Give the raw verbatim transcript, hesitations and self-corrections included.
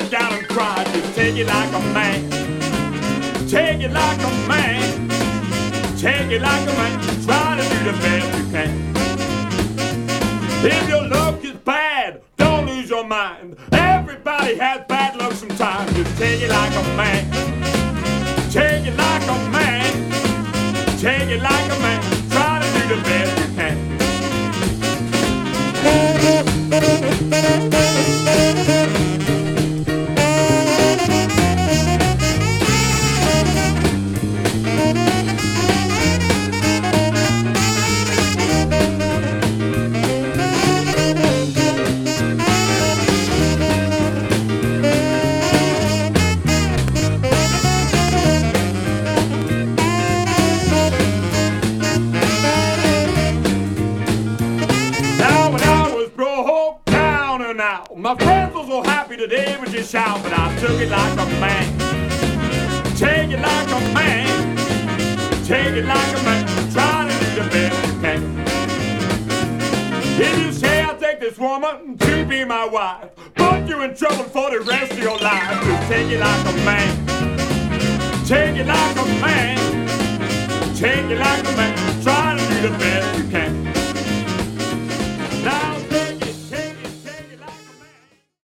break down and cry. Just take it like a man. Take it like a man. Take it like a man. Try to do the best you can. If your luck is bad, don't lose your mind. Everybody has bad luck sometimes. Just take it like a man. Take it like a man. Take it like a man. Try to do the best you can. My friends were so happy today with your shout, but I took it like a man. Take it like a man. Take it like a man. Try to do the best you can. If you say I'll take this woman to be my wife, put you in trouble for the rest of your life. Just take it like a man. Take it like a man. Take it like a man. Try to do the best.